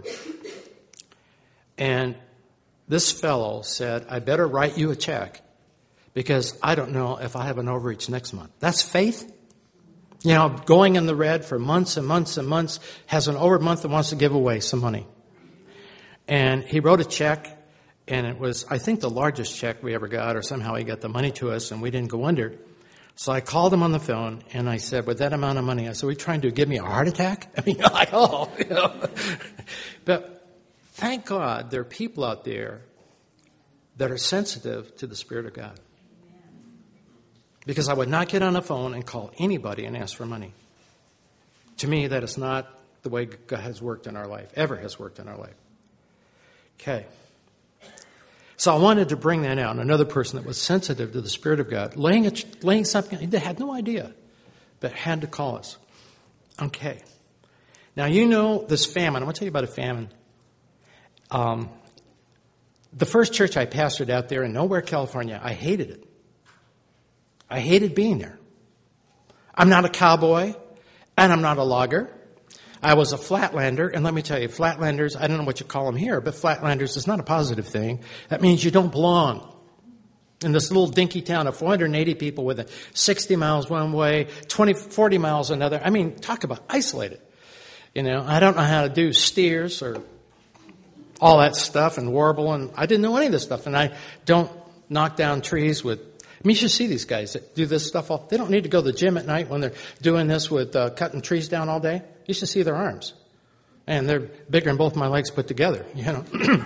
And this fellow said, I better write you a check because I don't know if I have an overreach next month. That's faith. You know, going in the red for months and months and months, has an over month and wants to give away some money. And he wrote a check, and it was, I think, the largest check we ever got, or somehow he got the money to us, and we didn't go under. So I called him on the phone, and I said, with that amount of money, I said, are you trying to give me a heart attack? I mean, you're like, oh, you know. But thank God there are people out there that are sensitive to the Spirit of God. Because I would not get on the phone and call anybody and ask for money. To me, that is not the way God has worked in our life, ever has worked in our life. Okay. So I wanted to bring that out. Another person that was sensitive to the Spirit of God, laying, a, laying something, they had no idea, but had to call us. Okay. Now, you know this famine. I want to tell you about a famine. Um, the first church I pastored out there in Nowhere, California, I hated it. I hated being there. I'm not a cowboy, and I'm not a logger. I was a flatlander, and let me tell you, flatlanders, I don't know what you call them here, but flatlanders is not a positive thing. That means you don't belong. In this little dinky town of four hundred eighty people with a sixty miles one way, twenty, forty miles another. I mean, talk about isolated. You know, I don't know how to do steers or all that stuff and warble, and I didn't know any of this stuff, and I don't knock down trees with I mean, you should see these guys that do this stuff. All, they don't need to go to the gym at night when they're doing this with uh, cutting trees down all day. You should see their arms. And they're bigger than both my legs put together, you know.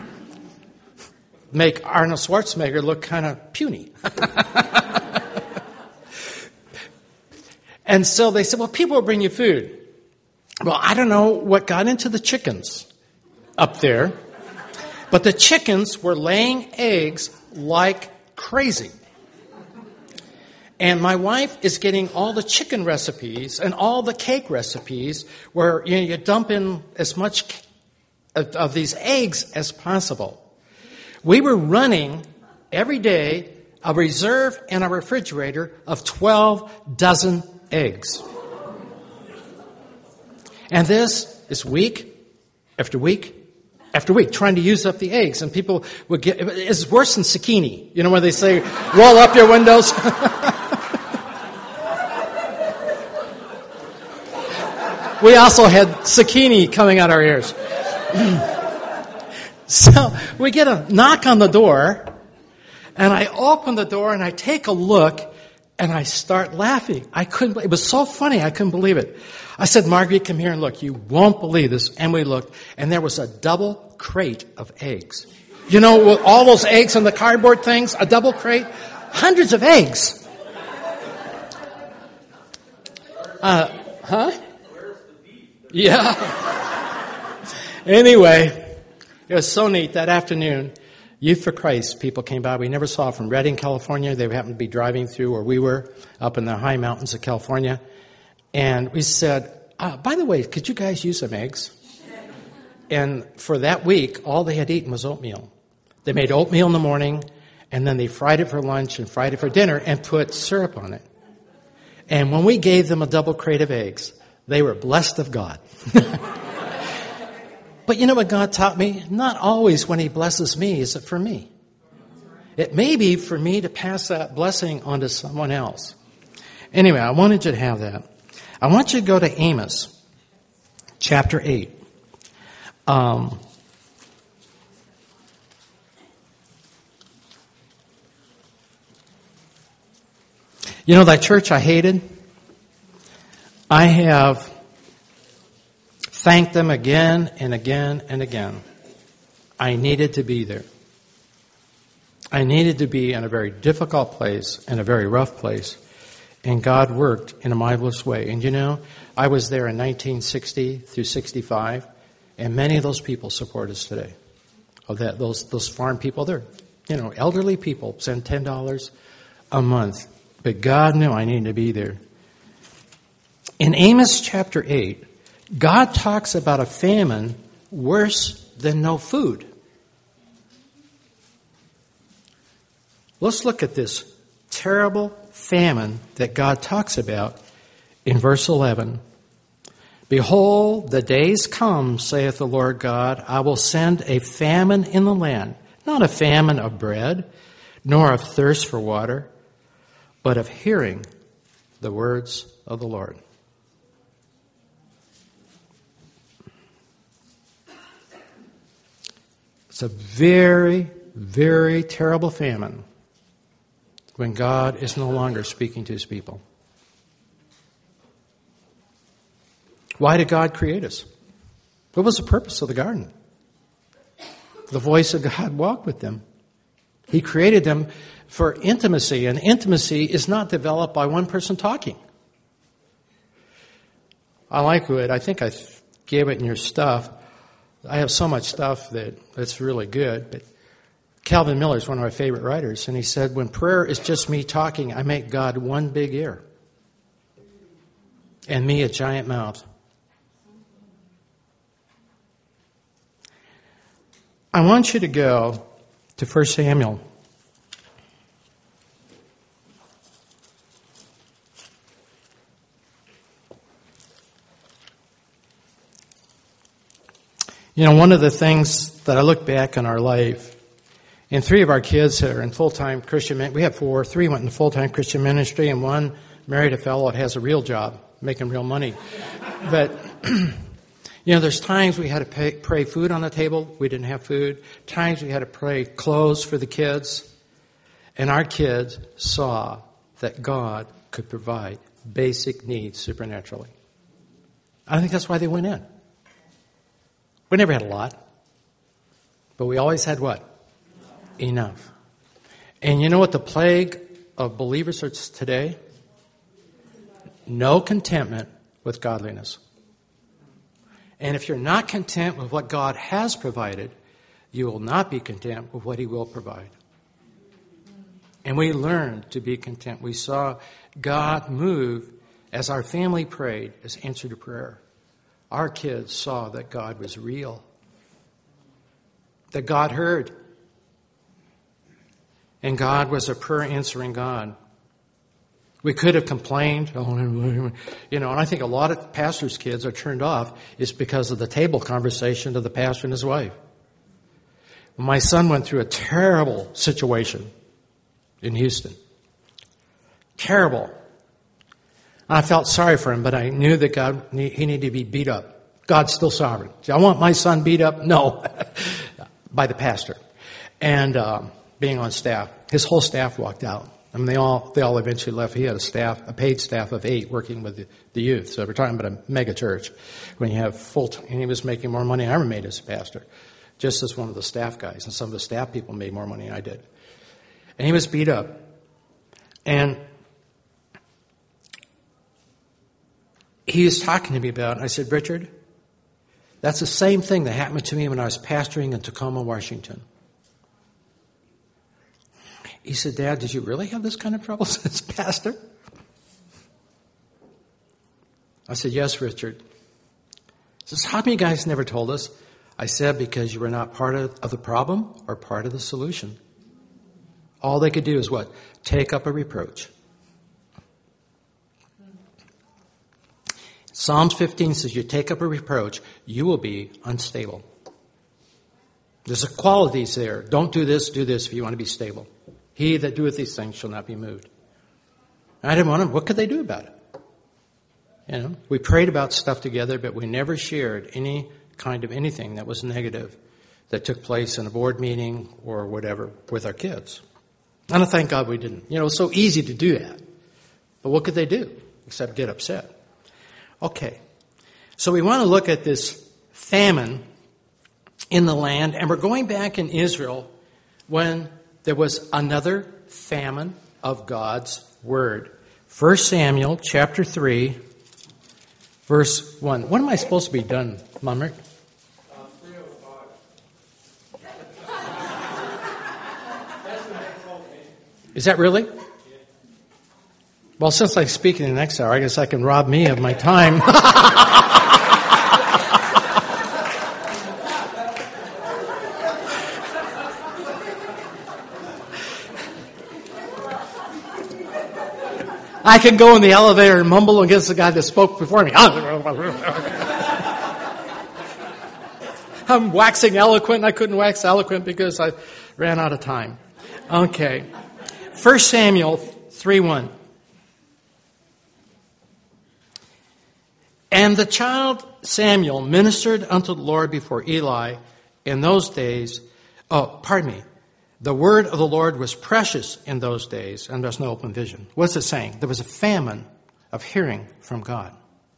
Make Arnold Schwarzenegger look kind of puny. And so they said, well, people will bring you food. Well, I don't know what got into the chickens up there, but the chickens were laying eggs like crazy. And my wife is getting all the chicken recipes and all the cake recipes where you know, you dump in as much of, of these eggs as possible. We were running every day a reserve in a refrigerator of twelve dozen eggs. And this is week after week after week, trying to use up the eggs. And people would get, it's worse than zucchini. You know where they say, roll up your windows? We also had zucchini coming out our ears. So we get a knock on the door, and I open the door, and I take a look, and I start laughing. I couldn't, it was so funny, I couldn't believe it. I said, Marguerite, come here and look. You won't believe this. And we looked, and there was a double crate of eggs. You know, with all those eggs on the cardboard things, a double crate, hundreds of eggs. Uh, huh? Yeah. Anyway, it was so neat that afternoon. Youth for Christ people came by. We never saw from Redding, California. They happened to be driving through where we were, up in the high mountains of California. And we said, uh, by the way, could you guys use some eggs? And for that week, all they had eaten was oatmeal. They made oatmeal in the morning, and then they fried it for lunch and fried it for dinner and put syrup on it. And when we gave them a double crate of eggs, they were blessed of God. But you know what God taught me? Not always when He blesses me is it for me. It may be for me to pass that blessing on to someone else. Anyway, I wanted you to have that. I want you to go to Amos, chapter eight. Um, you know that church I hated? I have thanked them again and again and again. I needed to be there. I needed to be in a very difficult place, in a very rough place. And God worked in a marvelous way. And you know, I was there in nineteen sixty through sixty-five, and many of those people support us today. Of that, those those farm people, they're, you know, elderly people, send ten dollars a month. But God knew I needed to be there. In Amos chapter eight, God talks about a famine worse than no food. Let's look at this terrible famine that God talks about in verse eleven. Behold, the days come, saith the Lord God, I will send a famine in the land, not a famine of bread, nor of thirst for water, but of hearing the words of the Lord. It's a very, very terrible famine when God is no longer speaking to His people. Why did God create us? What was the purpose of the garden? The voice of God walked with them. He created them for intimacy, and intimacy is not developed by one person talking. I like it. I think I gave it in your stuff. I have so much stuff that that's really good, but Calvin Miller is one of my favorite writers, and he said, when prayer is just me talking, I make God one big ear and me a giant mouth. I want you to go to First Samuel. You know, one of the things that I look back on our life, and three of our kids are in full-time Christian ministry. We have four. Three went into full-time Christian ministry, and one married a fellow that has a real job, making real money. But, you know, there's times we had to pay, pray food on the table. We didn't have food. Times we had to pray clothes for the kids. And our kids saw that God could provide basic needs supernaturally. I think that's why they went in. We never had a lot. But we always had what? Enough. And you know what the plague of believers is today? No contentment with godliness. And if you're not content with what God has provided, you will not be content with what he will provide. And we learned to be content. We saw God move as our family prayed, as answer to prayer. Our kids saw that God was real, that God heard, and God was a prayer-answering God. We could have complained, you know, and I think a lot of pastors' kids are turned off is because of the table conversation of the pastor and his wife. My son went through a terrible situation in Houston. Terrible. I felt sorry for him, but I knew that God, he needed to be beat up. God's still sovereign. I want my son beat up? No. By the pastor. And uh, being on staff. His whole staff walked out. I mean, they all they all eventually left. He had a staff, a paid staff of eight working with the, the youth. So we're talking about a mega church. When you have full time, and he was making more money than I ever made as a pastor. Just as one of the staff guys. And some of the staff people made more money than I did. And he was beat up. And he was talking to me about it. I said, Richard, that's the same thing that happened to me when I was pastoring in Tacoma, Washington. He said, Dad, did you really have this kind of trouble as pastor? I said, yes, Richard. He says, how many guys never told us? I said, because you were not part of, of the problem or part of the solution. All they could do is what? Take up a reproach. Psalms fifteen says, you take up a reproach, you will be unstable. There's a qualities there. Don't do this, do this if you want to be stable. He that doeth these things shall not be moved. I didn't want them. What could they do about it? You know, we prayed about stuff together, but we never shared any kind of anything that was negative that took place in a board meeting or whatever with our kids. And I thank God we didn't. You know, it's so easy to do that. But what could they do except get upset? Okay. So we want to look at this famine in the land, and we're going back in Israel when there was another famine of God's word. First Samuel chapter three, verse one. When am I supposed to be done, Mumrick? Uh, three oh five. Is that really? Well, since I speak in the next hour, I guess I can rob me of my time. I can go in the elevator and mumble against the guy that spoke before me. I'm waxing eloquent. I couldn't wax eloquent because I ran out of time. Okay. First Samuel three one. And the child Samuel ministered unto the Lord before Eli in those days. Oh, pardon me. The word of the Lord was precious in those days, and there's no open vision. What's it saying? There was a famine of hearing from God.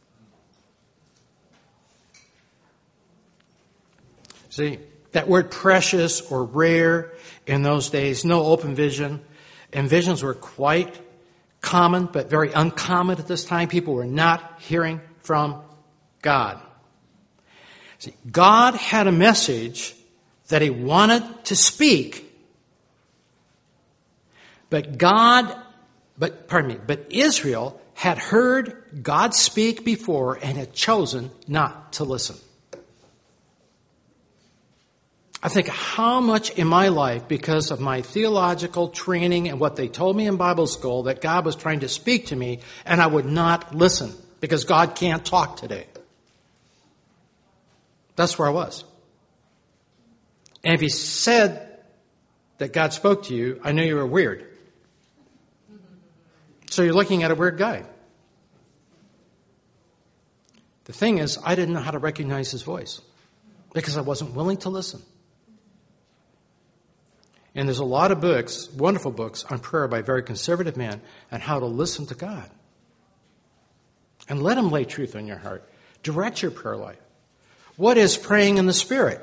See, that word precious or rare in those days, no open vision. And visions were quite common, but very uncommon at this time. People were not hearing from God. See, God had a message that he wanted to speak. But God, but pardon me, but Israel had heard God speak before and had chosen not to listen. I think how much in my life, because of my theological training and what they told me in Bible school, that God was trying to speak to me and I would not listen because God can't talk today. That's where I was. And if he said that God spoke to you, I knew you were weird. So you're looking at a weird guy. The thing is, I didn't know how to recognize his voice because I wasn't willing to listen. And there's a lot of books, wonderful books, on prayer by very conservative men on how to listen to God. And let him lay truth on your heart. Direct your prayer life. What is praying in the Spirit?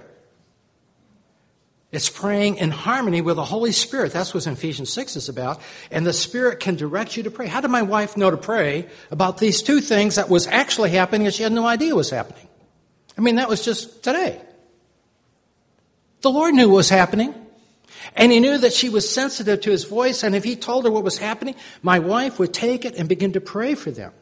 It's praying in harmony with the Holy Spirit. That's what Ephesians six is about. And the Spirit can direct you to pray. How did my wife know to pray about these two things that was actually happening and she had no idea was happening? I mean, that was just today. The Lord knew what was happening. And he knew that she was sensitive to his voice. And if he told her what was happening, my wife would take it and begin to pray for them.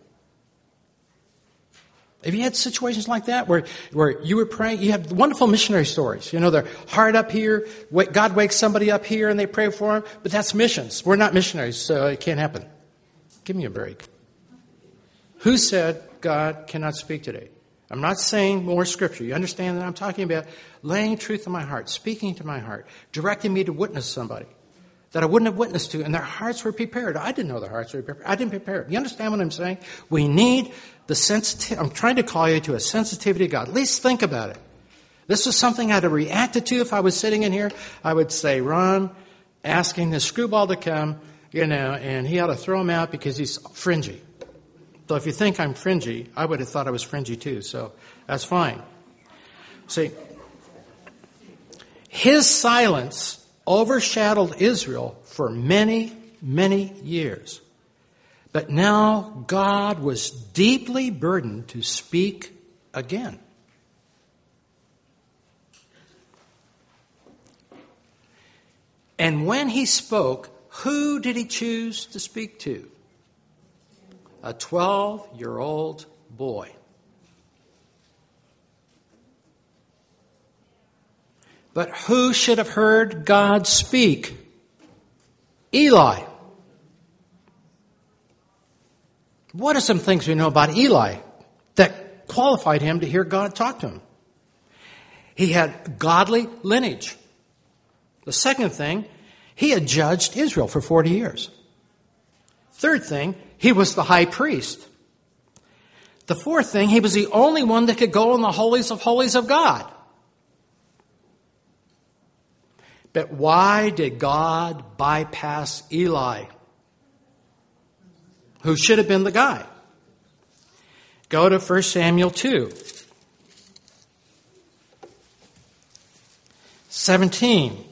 Have you had situations like that where, where you were praying? You have wonderful missionary stories. You know, they're hard up here. God wakes somebody up here and they pray for them. But that's missions. We're not missionaries, so it can't happen. Give me a break. Who said God cannot speak today? I'm not saying more scripture. You understand that I'm talking about laying truth in my heart, speaking to my heart, directing me to witness somebody that I wouldn't have witnessed to, and their hearts were prepared. I didn't know their hearts were prepared. I didn't prepare it. You understand what I'm saying? We need the sensitivity. I'm trying to call you to a sensitivity to God. At least think about it. This is something I'd have reacted to if I was sitting in here. I would say, Ron, asking this screwball to come, you know, and he ought to throw him out because he's fringy. So if you think I'm fringy, I would have thought I was fringy too, so that's fine. See, his silence overshadowed Israel for many, many years. But now God was deeply burdened to speak again. And when he spoke, who did he choose to speak to? A twelve-year-old boy. But who should have heard God speak? Eli. What are some things we know about Eli that qualified him to hear God talk to him? He had godly lineage. The second thing, he had judged Israel for forty years. Third thing, he was the high priest. The fourth thing, he was the only one that could go in the holies of holies of God. But why did God bypass Eli, who should have been the guy? Go to First Samuel two. seventeen.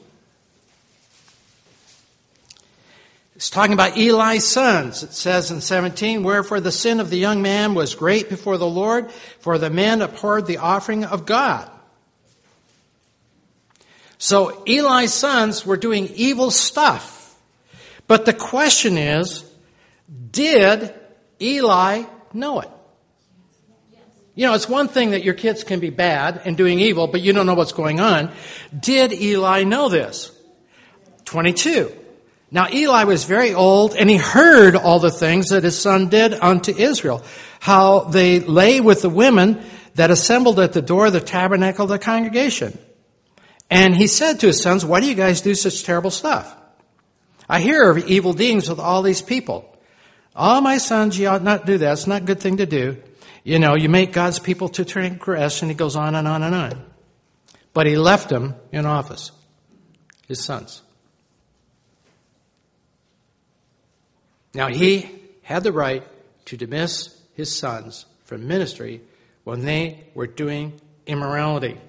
It's talking about Eli's sons. It says in seventeen, wherefore the sin of the young man was great before the Lord, for the men abhorred the offering of God. So Eli's sons were doing evil stuff. But the question is, did Eli know it? You know, it's one thing that your kids can be bad and doing evil, but you don't know what's going on. Did Eli know this? twenty-two. Now Eli was very old, and he heard all the things that his son did unto Israel, how they lay with the women that assembled at the door of the tabernacle of the congregation. And he said to his sons, why do you guys do such terrible stuff? I hear of evil dealings with all these people. Oh, my sons, you ought not do that. It's not a good thing to do. You know, you make God's people to transgress, and he goes on and on and on. But he left them in office, his sons. Now, he had the right to dismiss his sons from ministry when they were doing immorality.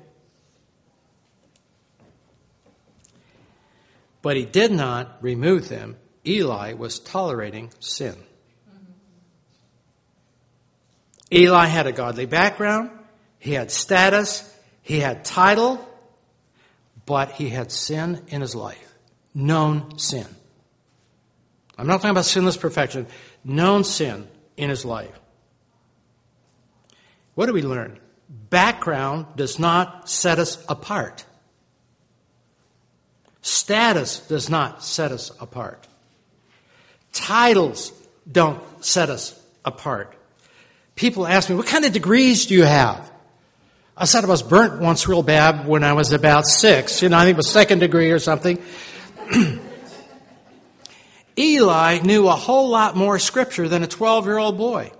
But he did not remove them. Eli was tolerating sin. Eli had a godly background. He had status. He had title. But he had sin in his life. Known sin. I'm not talking about sinless perfection. Known sin in his life. What do we learn? Background does not set us apart. Status does not set us apart. Titles don't set us apart. People ask me, what kind of degrees do you have? I said I was burnt once real bad when I was about six. You know, I think it was second degree or something. Eli knew a whole lot more scripture than a twelve-year-old boy.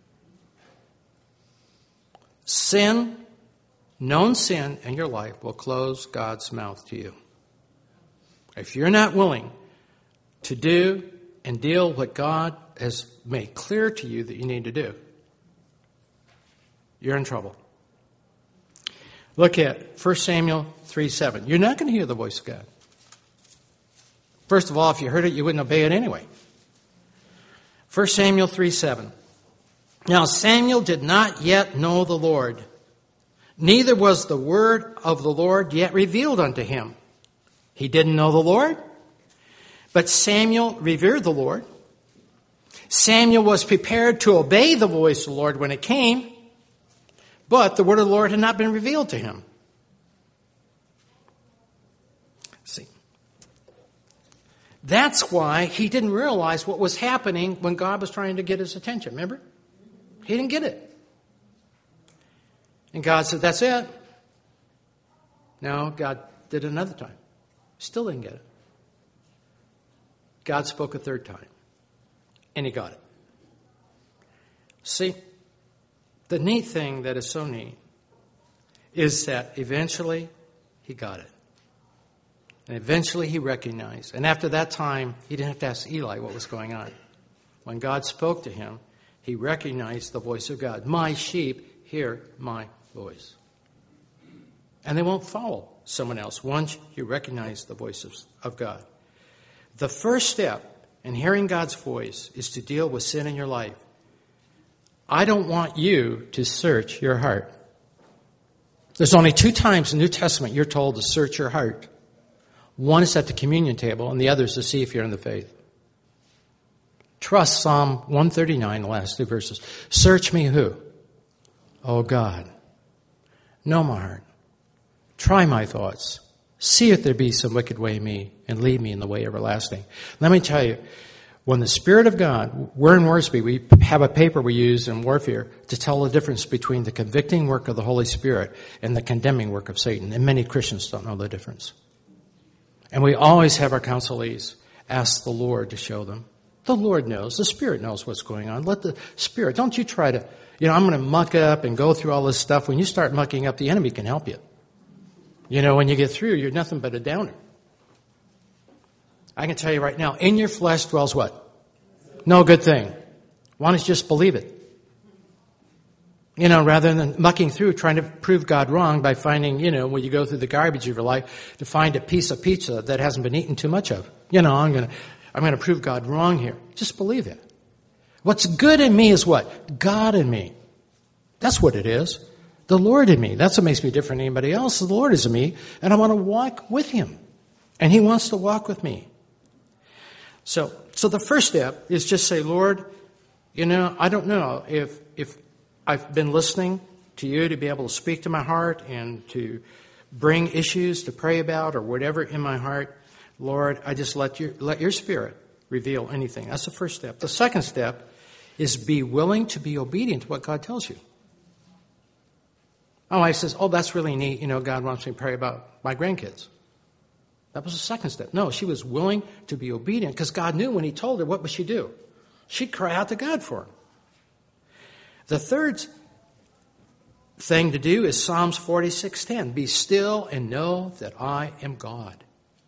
Sin, known sin in your life will close God's mouth to you. If you're not willing to do and deal what God has made clear to you that you need to do, you're in trouble. Look at First Samuel three seven. You're not going to hear the voice of God. First of all, if you heard it, you wouldn't obey it anyway. First Samuel three seven. Now Samuel did not yet know the Lord, Neither was the word of the Lord yet revealed unto him. He didn't know the Lord, but Samuel revered the Lord. Samuel was prepared to obey the voice of the Lord when it came, but the word of the Lord had not been revealed to him. See, that's why he didn't realize what was happening when God was trying to get his attention. Remember? He didn't get it. And God said, that's it. No, God did it another time. Still didn't get it. God spoke a third time. And he got it. See, the neat thing that is so neat is that eventually he got it. And eventually he recognized. And after that time, he didn't have to ask Eli what was going on. When God spoke to him, he recognized the voice of God. My sheep hear my voice. And they won't follow someone else once you recognize the voice of, of God. The first step in hearing God's voice is to deal with sin in your life. I don't want you to search your heart. There's only two times in the New Testament you're told to search your heart. One is at the communion table, and the other is to see if you're in the faith. Trust Psalm one thirty-nine, the last two verses. Search me who? Oh God. Know my heart. Try my thoughts. See if there be some wicked way in me, and lead me in the way everlasting. Let me tell you, when the Spirit of God, we're in Worsby, we have a paper we use in warfare to tell the difference between the convicting work of the Holy Spirit and the condemning work of Satan. And many Christians don't know the difference. And we always have our counselees ask the Lord to show them. The Lord knows. The Spirit knows what's going on. Let the Spirit, don't you try to, you know, I'm going to muck up and go through all this stuff. When you start mucking up, the enemy can help you. You know, when you get through, you're nothing but a downer. I can tell you right now, in your flesh dwells what? No good thing. Why don't you just believe it? You know, rather than mucking through, trying to prove God wrong by finding, you know, when you go through the garbage of your life, to find a piece of pizza that hasn't been eaten too much of. You know, I'm going to, I'm going to prove God wrong here. Just believe it. What's good in me is what? God in me. That's what it is. The Lord in me. That's what makes me different than anybody else. The Lord is in me, and I want to walk with Him. And He wants to walk with me. So, so the first step is just say, Lord, you know, I don't know if, if I've been listening to you to be able to speak to my heart and to bring issues to pray about or whatever in my heart. Lord, I just let your, let your Spirit reveal anything. That's the first step. The second step is be willing to be obedient to what God tells you. My wife says, oh, that's really neat. You know, God wants me to pray about my grandkids. That was the second step. No, she was willing to be obedient because God knew when He told her, what would she do? She'd cry out to God for him. The third thing to do is Psalms forty-six ten. Be still and know that I am God.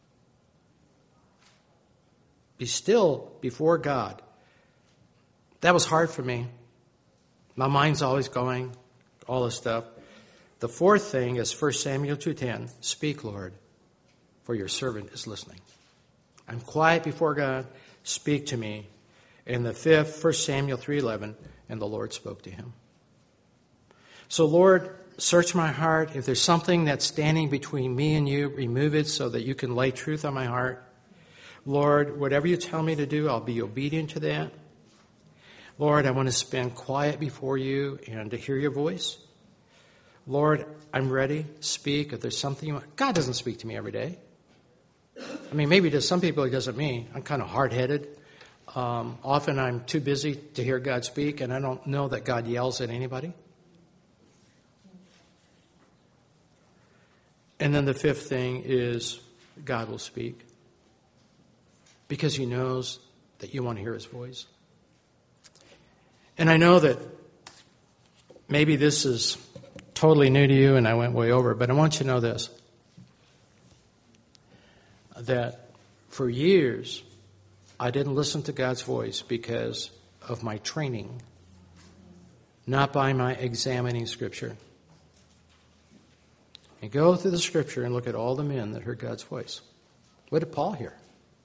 Be still before God. That was hard for me. My mind's always going, all this stuff. The fourth thing is First Samuel two ten. Speak, Lord, for your servant is listening. I'm quiet before God. Speak to me. And the fifth, First Samuel three eleven. And the Lord spoke to him. So, Lord, search my heart. If there's something that's standing between me and you, remove it so that you can lay truth on my heart. Lord, whatever you tell me to do, I'll be obedient to that. Lord, I want to spend quiet before you and to hear your voice. Lord, I'm ready. Speak. If there's something you want. God doesn't speak to me every day. I mean, maybe to some people He doesn't me. I'm kind of hard-headed. Um, often I'm too busy to hear God speak, and I don't know that God yells at anybody. And then the fifth thing is God will speak because He knows that you want to hear His voice. And I know that maybe this is totally new to you and I went way over, but I want you to know this, that for years I didn't listen to God's voice because of my training, not by my examining Scripture. And go through the Scripture and look at all the men that heard God's voice. What did Paul hear?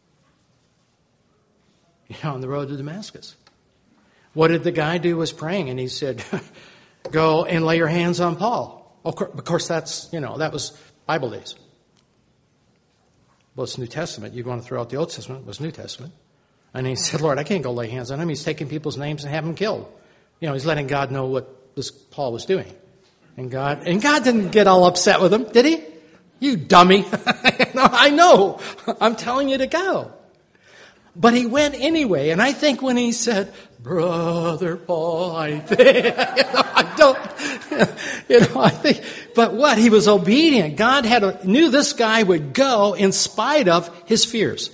You know, on the road to Damascus. What did the guy do who was praying? And he said, go and lay your hands on Paul. Of course, of course, that's, you know, that was Bible days. Well, it's New Testament. You want to throw out the Old Testament, it was New Testament. And he said, Lord, I can't go lay hands on him. He's taking people's names and having them killed. You know, he's letting God know what this Paul was doing. And God, and God didn't get all upset with him, did he? You dummy. I know. I'm telling you to go. But he went anyway. And I think when he said, Brother Paul, I think, you know, I don't, you know, I think, but what? He was obedient. God had a, knew this guy would go in spite of his fears.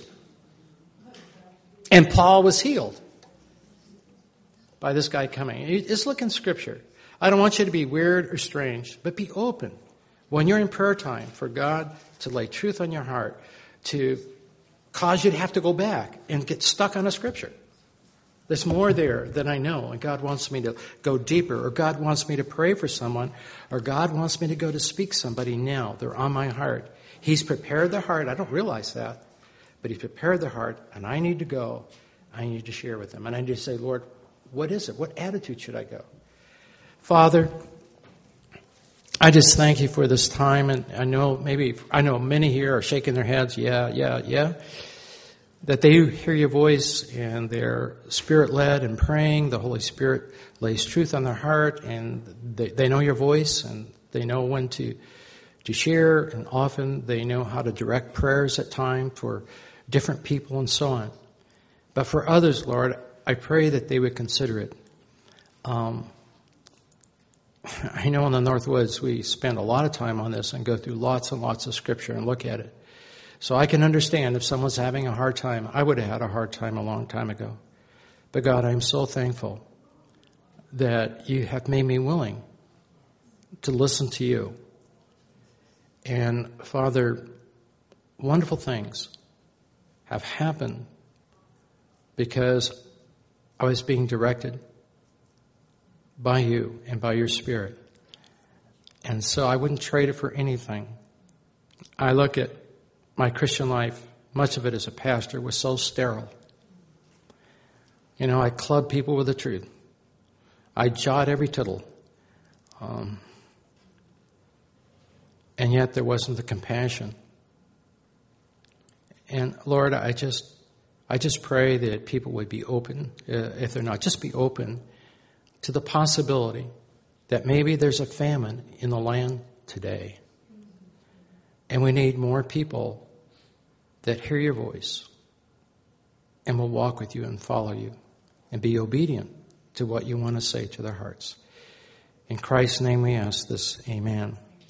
And Paul was healed by this guy coming. Just look in Scripture. I don't want you to be weird or strange, but be open. When you're in prayer time for God to lay truth on your heart, to cause you to have to go back and get stuck on a Scripture. There's more there than I know, and God wants me to go deeper, or God wants me to pray for someone, or God wants me to go to speak somebody now. They're on my heart. He's prepared the heart. I don't realize that, but He's prepared the heart, and I need to go. I need to share with them. And I need to say, Lord, what is it? What attitude should I go? Father, I just thank you for this time, and I know maybe, I know many here are shaking their heads, yeah, yeah, yeah, that they hear your voice and they're Spirit-led and praying. The Holy Spirit lays truth on their heart, and they, they know your voice, and they know when to to share, and often they know how to direct prayers at times for different people and so on. But for others, Lord, I pray that they would consider it. Um, I know in the Northwoods we spend a lot of time on this and go through lots and lots of Scripture and look at it. So I can understand if someone's having a hard time. I would have had a hard time a long time ago. But God, I'm so thankful that you have made me willing to listen to you. And Father, wonderful things have happened because I was being directed by you and by your Spirit. And so I wouldn't trade it for anything. I look at my Christian life, much of it as a pastor, was so sterile. You know, I club people with the truth. I jot every tittle. Um, and yet there wasn't the compassion. And Lord, I just, I just pray that people would be open, uh, if they're not, just be open to the possibility that maybe there's a famine in the land today. And we need more people that hear your voice and will walk with you and follow you and be obedient to what you want to say to their hearts. In Christ's name we ask this, amen.